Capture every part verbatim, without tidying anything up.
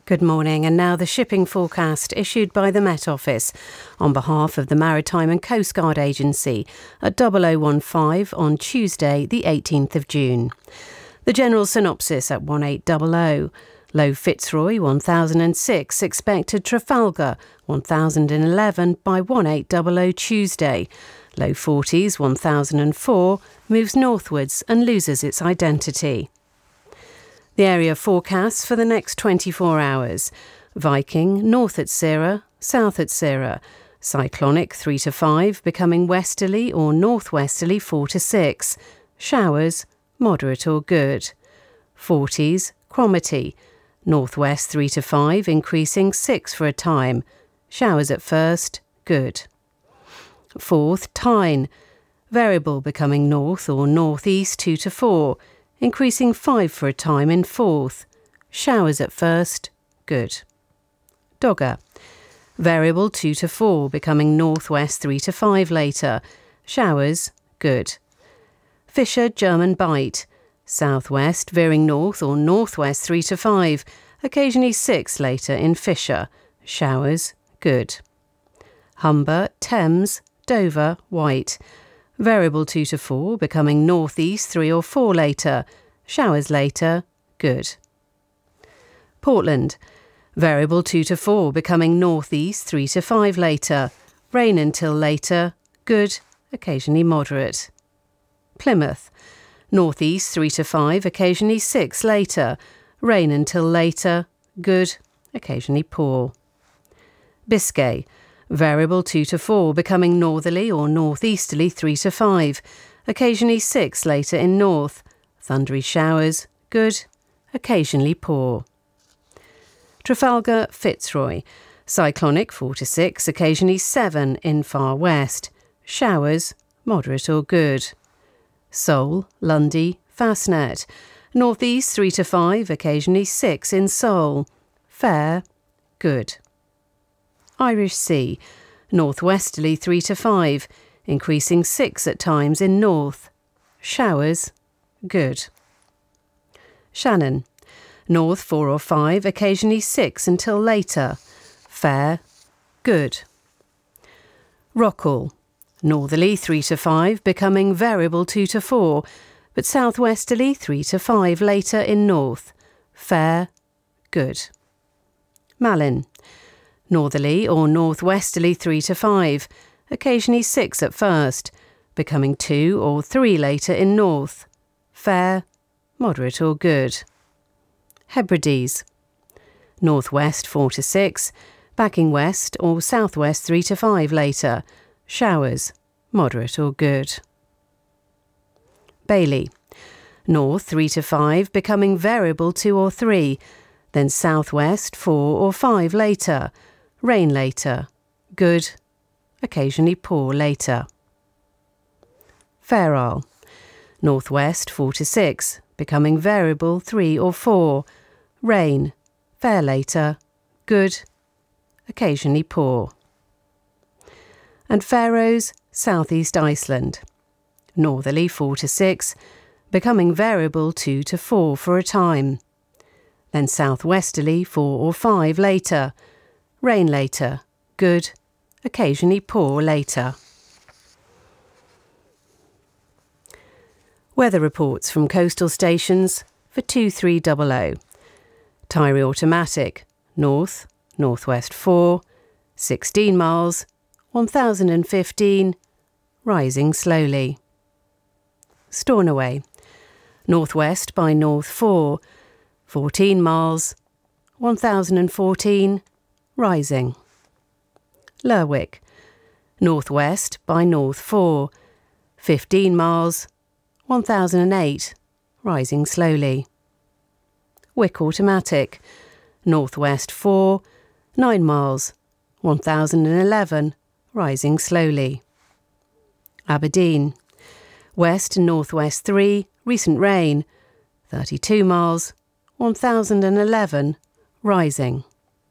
Good morning, and now the shipping forecast issued by the Met Office on behalf of the Maritime and Coast Guard Agency at double oh one five on Tuesday the eighteenth of June. The general synopsis at eighteen hundred. Low Fitzroy one thousand six expected Trafalgar one thousand eleven by eighteen hundred Tuesday. Low forties one thousand four moves northwards and loses its identity. The area forecasts for the next twenty-four hours. Viking, north at Syrah, south at Syrah. Cyclonic three to five, becoming westerly or northwesterly four to six. Showers, moderate or good. forties, Cromarty. Northwest three to five, increasing six for a time. Showers at first, good. fourth, Tyne. Variable becoming north or northeast two to four. Increasing five for a time in fourth. Showers at first, good. Dogger. Variable two to four, becoming northwest three to five later. Showers, good. Fisher German Bight. Southwest veering north or northwest three to five, occasionally six later in Fisher. Showers, good. Humber, Thames, Dover, White. Variable two to four, becoming northeast three or four later. Showers later, good. Portland. Variable two to four, becoming northeast three to five later. Rain until later, good, occasionally moderate. Plymouth. Northeast three to five, occasionally six later. Rain until later, good, occasionally poor. Biscay. Variable two to four, becoming northerly or northeasterly three to five. Occasionally six later in north. Thundery showers, good, occasionally poor. Trafalgar, Fitzroy. Cyclonic four to six, occasionally seven in far west. Showers, moderate or good. Seoul, Lundy, Fastnet. Northeast three to five, occasionally six in Seoul. Fair, good. Irish Sea. Northwesterly three to five, increasing six at times in north. Showers, good. Shannon. North four or five, occasionally six until later. Fair, good. Rockall. Northerly three to five, becoming variable two to four, but southwesterly three to five later in north. Fair, good. Malin. Northerly or northwesterly three to five, occasionally six at first, becoming two or three later in north. Fair, moderate or good. Hebrides. Northwest four to six, backing west or southwest three to five later. Showers, moderate or good. Bailey. North three to five, becoming variable two or three, then southwest four or five later. Rain later, good, occasionally poor later. Fair Isle. Northwest four to six, becoming variable three or four. Rain, fair later, good, occasionally poor. And Faroes, Southeast Iceland. Northerly four to six, becoming variable two to four for a time. Then southwesterly four or five later. Rain later, good, occasionally poor later. Weather reports from coastal stations for two three hundred. Tyree Automatic, north, northwest four, sixteen miles, one thousand fifteen, rising slowly. Stornoway, northwest by north four, fourteen miles, one thousand fourteen, rising. Lerwick, northwest by north four, fifteen miles, one thousand eight, rising slowly. Wick Automatic, northwest four, nine miles, one thousand eleven, rising slowly. Aberdeen, west and northwest three, recent rain, thirty-two miles, one thousand eleven, rising.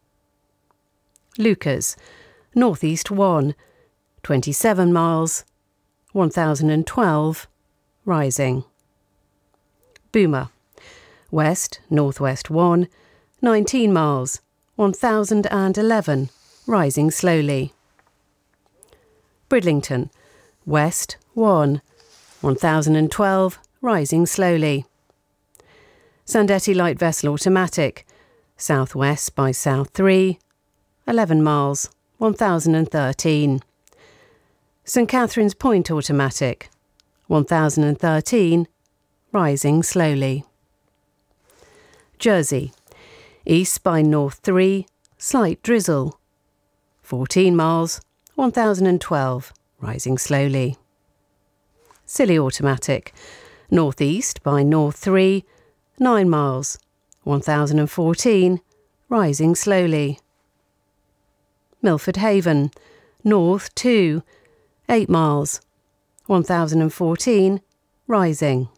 Lucas, northeast one, twenty-seven miles, one thousand twelve, rising. Boomer, west, northwest one, nineteen miles, one thousand eleven, rising slowly. Bridlington, west one, one thousand twelve, rising slowly. Sandetti light vessel automatic, southwest by south three, eleven miles, one thousand thirteen. St Catherine's Point automatic, one thousand thirteen, rising slowly. Jersey, east by north three, slight drizzle, fourteen miles, one thousand twelve, rising slowly. Scilly automatic, northeast by north three, nine miles, one thousand fourteen, rising slowly. Milford Haven, north two, eight miles, one thousand fourteen, rising.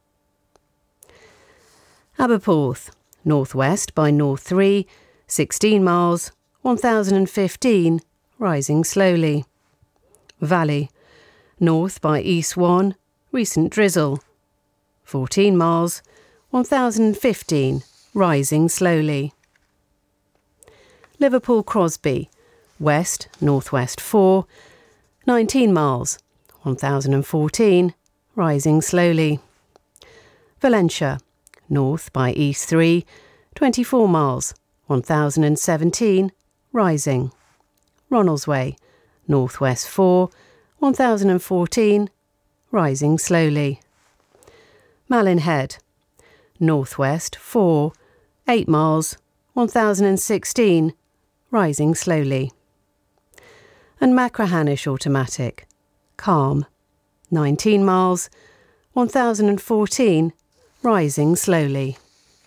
Aberporth, northwest by north three, sixteen miles, one thousand fifteen, rising slowly. Valley, north by east one, recent drizzle, fourteen miles, one thousand fifteen, rising slowly. Liverpool Crosby, west, northwest four, nineteen miles, one thousand fourteen, rising slowly. Valentia, north by east three, twenty-four miles, one thousand seventeen, rising. Ronaldsway, northwest four, one thousand fourteen, rising slowly. Malin Head, northwest four, eight miles, one thousand sixteen, rising slowly. And Machrihanish automatic, calm, nineteen miles, one thousand fourteen, rising slowly.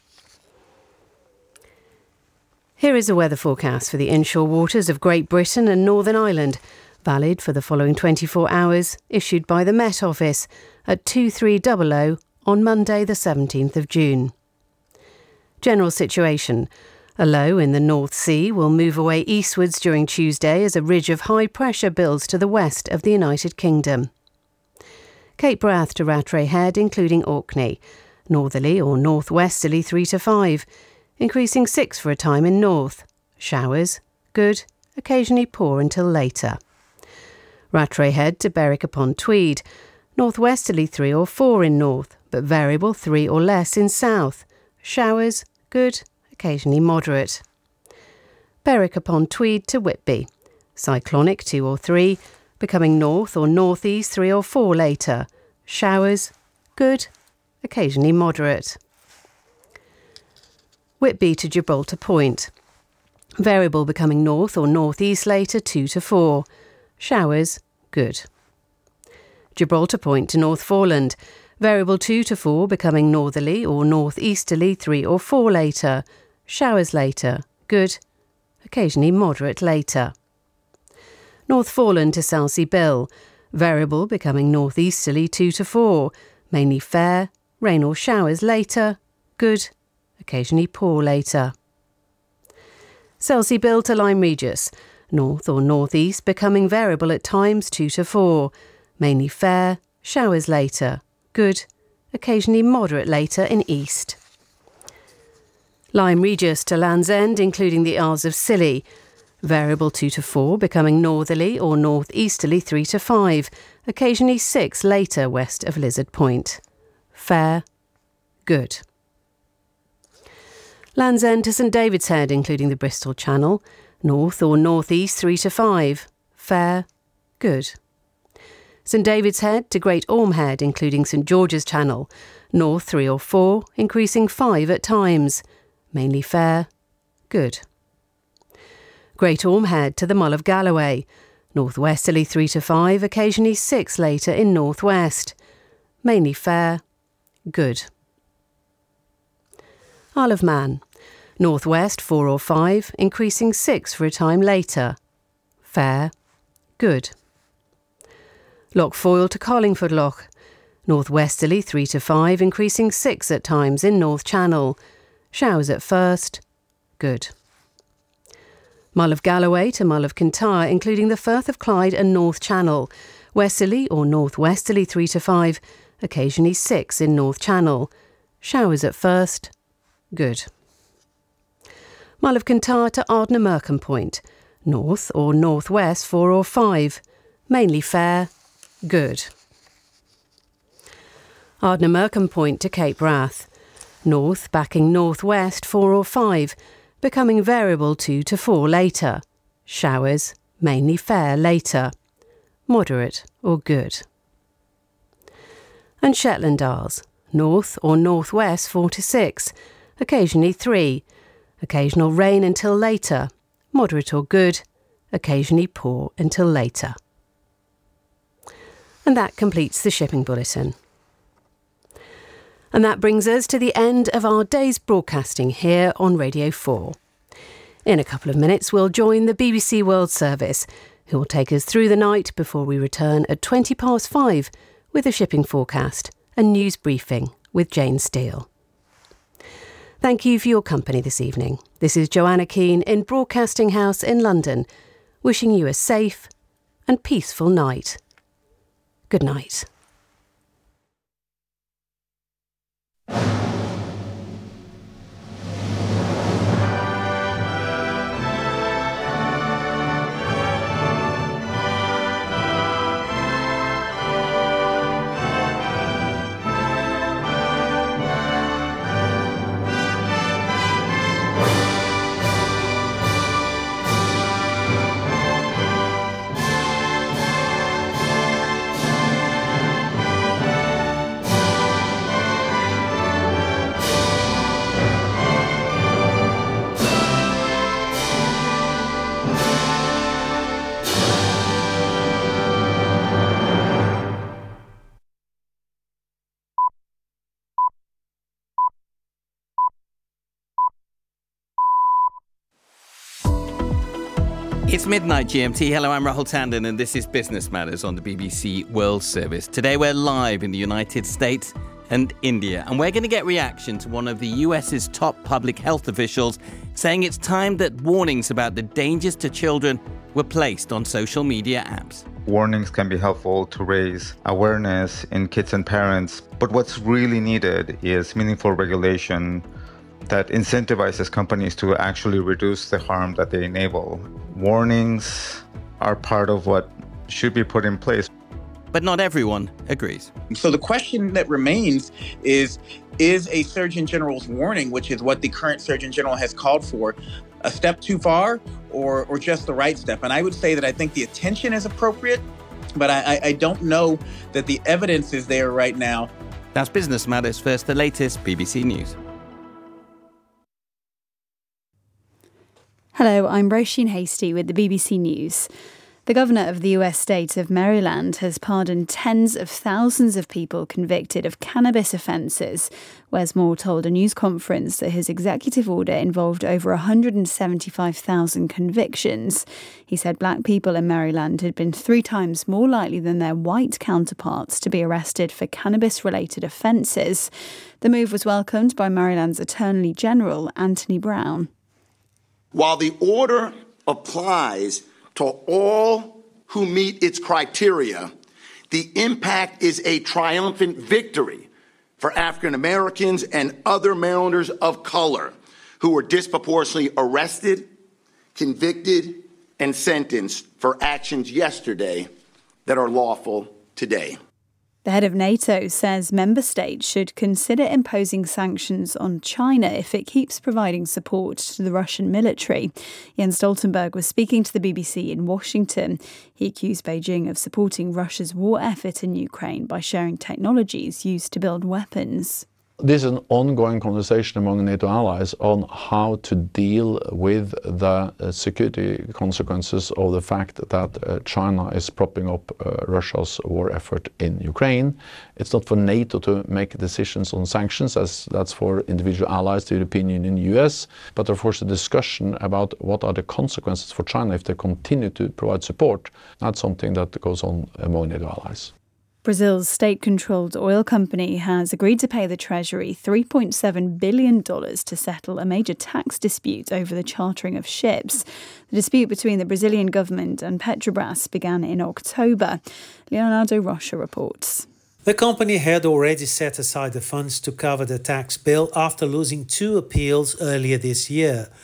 Here is a weather forecast for the inshore waters of Great Britain and Northern Ireland, valid for the following twenty-four hours, issued by the Met Office at two three hundred on Monday the seventeenth of June. General situation. A low in the North Sea will move away eastwards during Tuesday as a ridge of high pressure builds to the west of the United Kingdom. Cape Wrath to Rattray Head, including Orkney. Northerly or northwesterly three to five, increasing six for a time in north. Showers, good, occasionally poor until later. Rattray Head to Berwick upon Tweed. Northwesterly three or four in north, but variable three or less in south. Showers, good, occasionally moderate. Berwick upon Tweed to Whitby. Cyclonic two or three, becoming north or northeast three or four later. Showers, good, occasionally moderate. Whitby to Gibraltar Point. Variable becoming north or northeast later two to four. Showers, good. Gibraltar Point to North Foreland. Variable two to four becoming northerly or northeasterly three or four later. Showers later, good, occasionally moderate later. North Foreland to Selsey Bill. Variable becoming northeasterly two to four. Mainly fair, rain or showers later, good, occasionally poor later. Selsey Bill to Lyme Regis. North or northeast becoming variable at times two to four. Mainly fair, showers later, good, occasionally moderate later in east. Lyme Regis to Land's End, including the Isles of Scilly. Variable two to four, becoming northerly or northeasterly three to five, occasionally six later west of Lizard Point. Fair, good. Land's End to St David's Head, including the Bristol Channel. North or northeast three to five. Fair, good. St David's Head to Great Orme Head, including St George's Channel. North three or four, increasing five at times. Mainly fair, good. Great Orme Head to the Mull of Galloway. Northwesterly three to five, occasionally six later in northwest. Mainly fair, good. Isle of Man. Northwest four or five, increasing six for a time later. Fair, good. Loch Foyle to Carlingford Loch. Northwesterly three to five, increasing six at times in North Channel. Showers at first, good. Mull of Galloway to Mull of Kintyre, including the Firth of Clyde and North Channel. Westerly or northwesterly three to five, occasionally six in North Channel. Showers at first, good. Mull of Kintyre to Ardnah Merkham Point, north or northwest four or five, mainly fair, good. Ardnah Merkham Point to Cape Wrath, north backing northwest four or five, becoming variable two to four later, showers, mainly fair later, moderate or good. And Shetland Isles, north or northwest four to six, occasionally three, occasional rain until later, moderate or good, occasionally poor until later. And that completes the shipping bulletin. And that brings us to the end of our day's broadcasting here on Radio four. In a couple of minutes, we'll join the B B C World Service, who will take us through the night before we return at twenty past five with a shipping forecast and news briefing with Jane Steele. Thank you for your company this evening. This is Joanna Keane in Broadcasting House in London, wishing you a safe and peaceful night. Good night. It's midnight G M T. Hello, I'm Rahul Tandon, and this is Business Matters on the B B C World Service. Today we're live in the United States and India, and we're going to get reaction to one of the U S's top public health officials saying it's time that warnings about the dangers to children were placed on social media apps. Warnings can be helpful to raise awareness in kids and parents, but what's really needed is meaningful regulation that incentivizes companies to actually reduce the harm that they enable. Warnings are part of what should be put in place. But not everyone agrees. So the question that remains is, is a Surgeon General's warning, which is what the current Surgeon General has called for, a step too far or, or just the right step? And I would say that I think the attention is appropriate, but I, I don't know that the evidence is there right now. That's Business Matters. First, the latest B B C News. Hello, I'm Roisin Hastie with the B B C News. The governor of the U S state of Maryland has pardoned tens of thousands of people convicted of cannabis offences. Wes Moore told a news conference that his executive order involved over one hundred seventy-five thousand convictions. He said black people in Maryland had been three times more likely than their white counterparts to be arrested for cannabis-related offences. The move was welcomed by Maryland's Attorney General, Anthony Brown. While the order applies to all who meet its criteria, the impact is a triumphant victory for African Americans and other Marylanders of color who were disproportionately arrested, convicted, and sentenced for actions yesterday that are lawful today. The head of NATO says member states should consider imposing sanctions on China if it keeps providing support to the Russian military. Jens Stoltenberg was speaking to the B B C in Washington. He accused Beijing of supporting Russia's war effort in Ukraine by sharing technologies used to build weapons. This is an ongoing conversation among NATO allies on how to deal with the uh, security consequences of the fact that uh, China is propping up uh, Russia's war effort in Ukraine. It's not for NATO to make decisions on sanctions, as that's for individual allies, the European Union, U S, but of course the discussion about what are the consequences for China if they continue to provide support, that's something that goes on among NATO allies. Brazil's state-controlled oil company has agreed to pay the Treasury three point seven billion dollars to settle a major tax dispute over the chartering of ships. The dispute between the Brazilian government and Petrobras began in October. Leonardo Rocha reports. The company had already set aside the funds to cover the tax bill after losing two appeals earlier this year.